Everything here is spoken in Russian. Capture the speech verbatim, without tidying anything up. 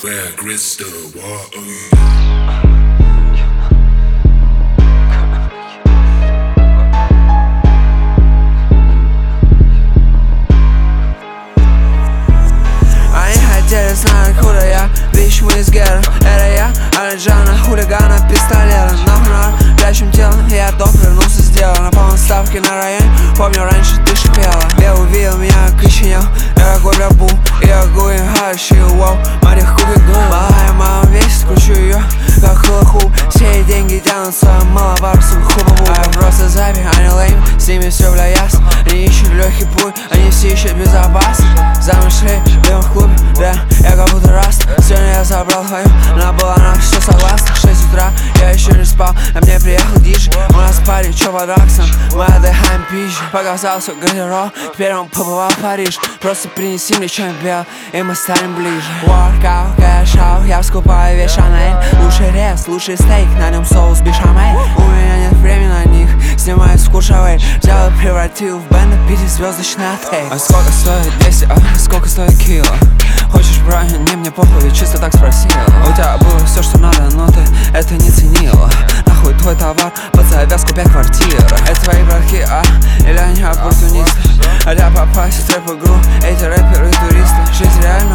Where crystal water. Знаю, куда я, вещь мы из гера. Это я, Алиджана, хулигана, пистолета. Нахуй прячем тело, я доп, вернулся с дела. На полной ставке на районе, помню, раньше ты шипела. Я увидел меня, коченел, я какой рабу. Я гуин, хаши, вау, Мария купит гул. Малая мама весит, кручу ее, как хулаху. Все деньги тянутся, мало бабсов, хубаву. А я просто запи, они лейм, с ними все, бля, ясно. Они ищут легкий путь, они все ищут безопасность. Замышляй, бьем в клубе, да, я как будто раз. Сегодня я забрал твою, она была на все согласна. Шесть утра, я еще не спал, а мне приехал диджей. У нас пари, чё под акцент, мы отдыхаем пизже. Показался гардероб, теперь он побывал в Париж. Просто принеси мне что-нибудь белое, и мы станем ближе. Workout, cash out, я скупаю весь Шанель. Лучший рез, лучший стейк, на нем соус бешамель. У меня нет времени на них, снимаю с Куршавель. Взял и превратил в бенд пятизвездочный отель. А сколько стоит двести, а сколько стоит кило? Хочешь бронь, не мне похуй, чисто так спросила. У тебя было все, что надо, но ты это не ценила. Нахуй твой товар, под завязку пять квартир. Это твои братки, а? Или они оппортунисты? А для попасть в трэп-игру эти рэперы и туристы. Жизнь реально